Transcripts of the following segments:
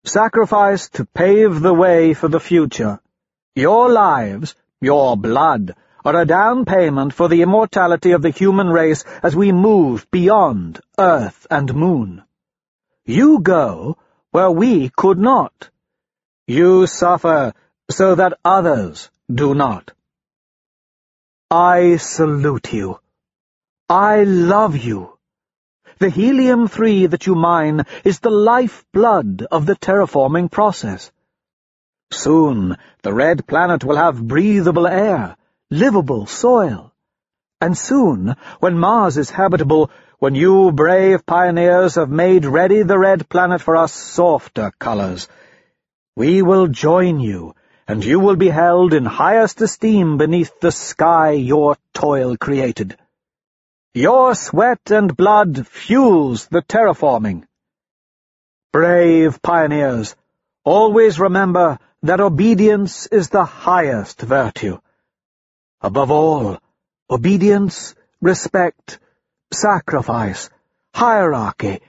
sacrifice to pave the way for the future. Your lives, your blood, are a down payment for the immortality of the human race as we move beyond Earth and Moon. You go where we could not. You suffer so that others do not. I salute you. I love you. The helium-3 that you mine is the lifeblood of the terraforming process. Soon the red planet will have breathable air, livable soil. And soon, when Mars is habitable, when you brave pioneers have made ready the red planet for us softer colors, we will join you, and you will be held in highest esteem beneath the sky your toil created. Your sweat and blood fuels the terraforming. Brave pioneers, always remember that obedience is the highest virtue. Above all, obedience, respect, sacrifice, hierarchy.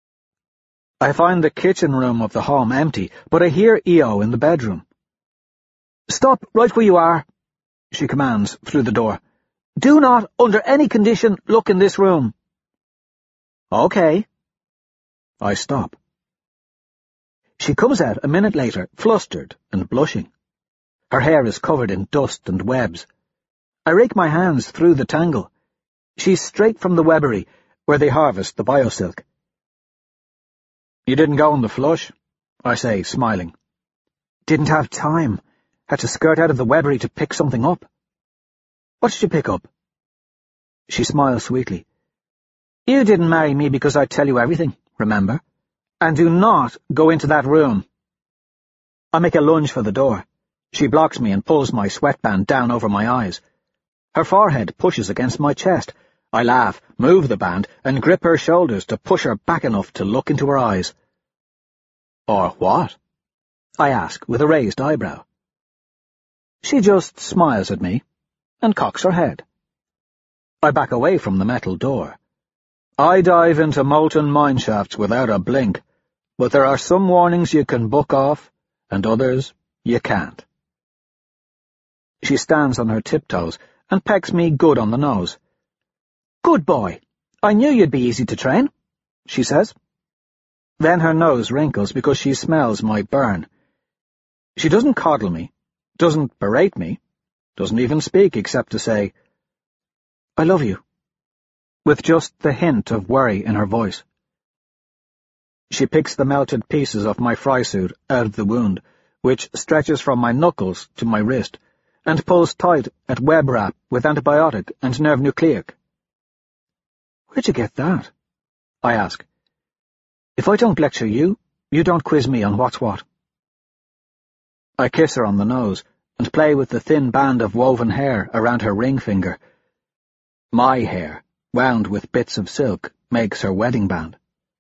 I find the kitchen room of the home empty, but I hear Io in the bedroom. "Stop right where you are," she commands through the door. "Do not, under any condition, look in this room." "Okay." I stop. She comes out a minute later, flustered and blushing. Her hair is covered in dust and webs. I rake my hands through the tangle. She's straight from the Webbery, where they harvest the biosilk. "You didn't go on the flush?" I say, smiling. "Didn't have time. Had to skirt out of the Webbery to pick something up." "What did you pick up?" She smiles sweetly. "You didn't marry me because I'd tell you everything, remember? And do not go into that room." I make a lunge for the door. She blocks me and pulls my sweatband down over my eyes. Her forehead pushes against my chest. I laugh, move the band, and grip her shoulders to push her back enough to look into her eyes. "Or what?" I ask, with a raised eyebrow. She just smiles at me and cocks her head. I back away from the metal door. I dive into molten mineshafts without a blink, but there are some warnings you can book off, and others you can't. She stands on her tiptoes and pecks me good on the nose. "Good boy. I knew you'd be easy to train," she says. Then her nose wrinkles because she smells my burn. She doesn't coddle me, doesn't berate me, doesn't even speak except to say, "I love you," with just the hint of worry in her voice. She picks the melted pieces of my fry suit out of the wound, which stretches from my knuckles to my wrist, and pulls tight at web wrap with antibiotic and nerve nucleic. "Where'd you get that?" I ask. "If I don't lecture you, you don't quiz me on what's what." I kiss her on the nose and play with the thin band of woven hair around her ring finger. My hair, wound with bits of silk, makes her wedding band.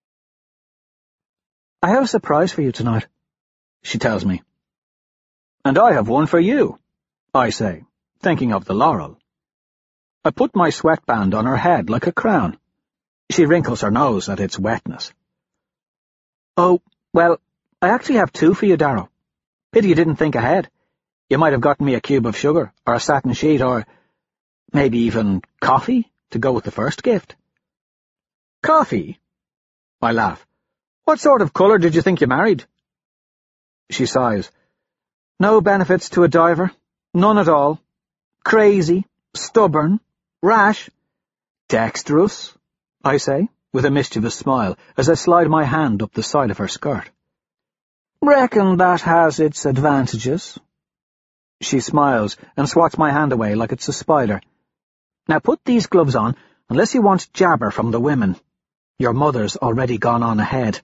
"I have a surprise for you tonight," she tells me. "And I have one for you," I say, thinking of the laurel. I put my sweatband on her head like a crown. She wrinkles her nose at its wetness. "Oh, well, I actually have two for you, Darrow. Pity you didn't think ahead. You might have gotten me a cube of sugar, or a satin sheet, or maybe even coffee to go with the first gift." "Coffee?" I laugh. "What sort of colour did you think you married?" She sighs. "No benefits to a diver. None at all. Crazy, stubborn, rash. Dexterous," I say, with a mischievous smile, as I slide my hand up the side of her skirt. "Reckon that has its advantages." She smiles and swats my hand away like it's a spider. "Now put these gloves on, unless you want jabber from the women. Your mother's already gone on ahead."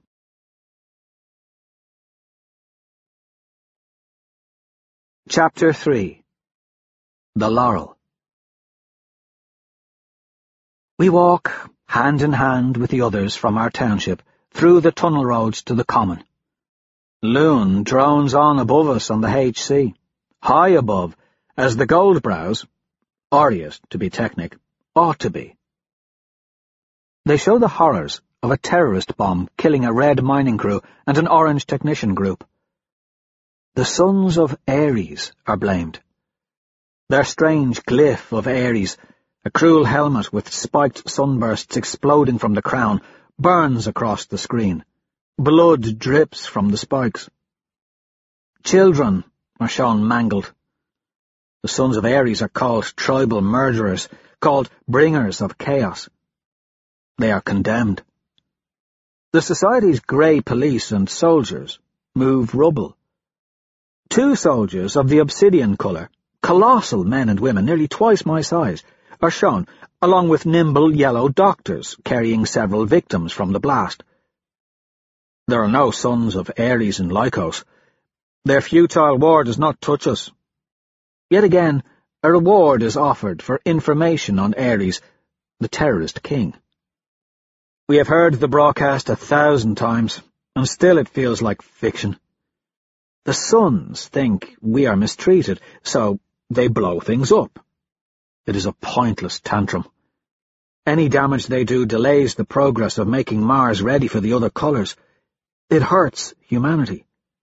Chapter 3. The Laurel. We walk, hand in hand with the others from our township, through the tunnel roads to the common. Loon drones on above us on the HC, high above, as the Goldbrows, Aureus, to be technic, ought to be. They show the horrors of a terrorist bomb killing a red mining crew and an orange technician group. The sons of Ares are blamed. Their strange glyph of Ares, a cruel helmet with spiked sunbursts exploding from the crown, burns across the screen. Blood drips from the spikes. Children are shown mangled. The sons of Ares are called tribal murderers, called bringers of chaos. They are condemned. The society's grey police and soldiers move rubble. 2 soldiers of the obsidian colour, colossal men and women nearly twice my size, are shown, along with nimble yellow doctors carrying several victims from the blast. There are no sons of Ares in Lycos. Their futile war does not touch us. Yet again, a reward is offered for information on Ares, the terrorist king. We have heard the broadcast 1,000 times, and still it feels like fiction. The sons think we are mistreated, so they blow things up. It is a pointless tantrum. Any damage they do delays the progress of making Mars ready for the other colours. It hurts humanity.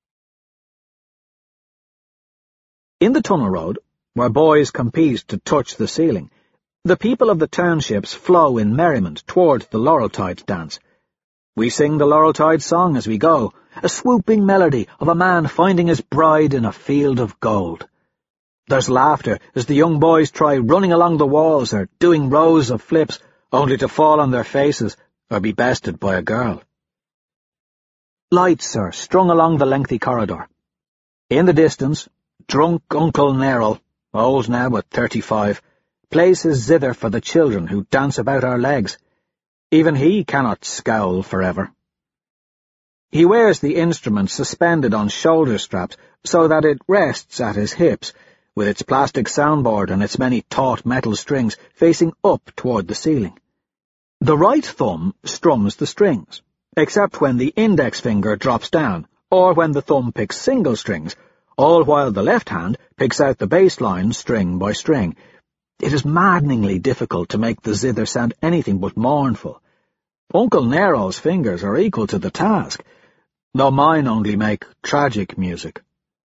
In the tunnel road, where boys compete to touch the ceiling, the people of the townships flow in merriment toward the Laureltide dance. We sing the Laureltide song as we go, a swooping melody of a man finding his bride in a field of gold. There's laughter as the young boys try running along the walls or doing rows of flips, only to fall on their faces or be bested by a girl. Lights are strung along the lengthy corridor. In the distance, drunk Uncle Neril, old now at 35, plays his zither for the children who dance about our legs. Even he cannot scowl forever. He wears the instrument suspended on shoulder straps so that it rests at his hips, with its plastic soundboard and its many taut metal strings facing up toward the ceiling. The right thumb strums the strings, except when the index finger drops down, or when the thumb picks single strings, all while the left hand picks out the bass line string by string. It is maddeningly difficult to make the zither sound anything but mournful. Uncle Nero's fingers are equal to the task, though mine only make tragic music.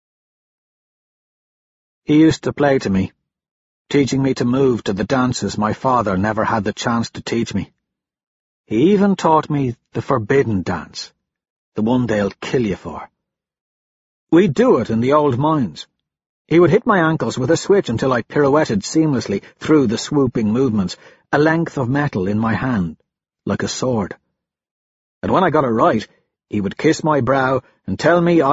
He used to play to me, teaching me to move to the dances my father never had the chance to teach me. He even taught me the forbidden dance, the one they'll kill you for. We'd do it in the old mines. He would hit my ankles with a switch until I pirouetted seamlessly through the swooping movements, a length of metal in my hand, like a sword. And when I got it right, he would kiss my brow and tell me